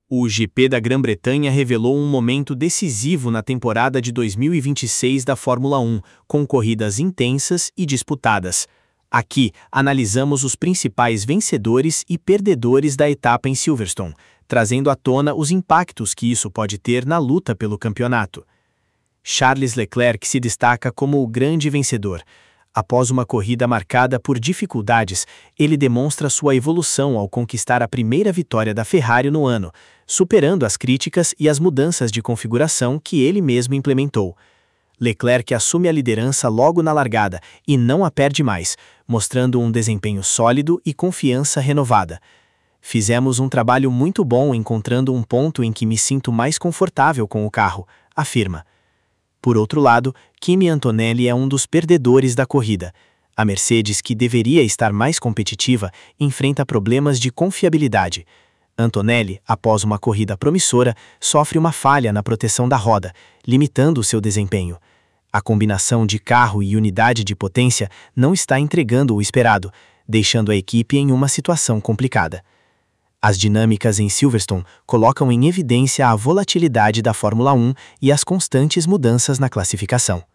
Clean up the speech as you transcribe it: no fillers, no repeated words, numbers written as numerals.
O GP da Grã-Bretanha revelou um momento decisivo na temporada de 2026 da Fórmula 1, com corridas intensas e disputadas. Aqui, analisamos os principais vencedores e perdedores da etapa em Silverstone, trazendo à tona os impactos que isso pode ter na luta pelo campeonato. Charles Leclerc se destaca como o grande vencedor. Após uma corrida marcada por dificuldades, ele demonstra sua evolução ao conquistar a primeira vitória da Ferrari no ano, superando as críticas e as mudanças de configuração que ele mesmo implementou. Leclerc assume a liderança logo na largada e não a perde mais, mostrando um desempenho sólido e confiança renovada. Fizemos um trabalho muito bom encontrando um ponto em que me sinto mais confortável com o carro, afirma. Por outro lado, Kimi Antonelli é um dos perdedores da corrida. A Mercedes, que deveria estar mais competitiva, enfrenta problemas de confiabilidade. Antonelli, após uma corrida promissora, sofre uma falha na proteção da roda, limitando seu desempenho. A combinação de carro e unidade de potência não está entregando o esperado, deixando a equipe em uma situação complicada. As dinâmicas em Silverstone colocam em evidência a volatilidade da Fórmula 1 e as constantes mudanças na classificação.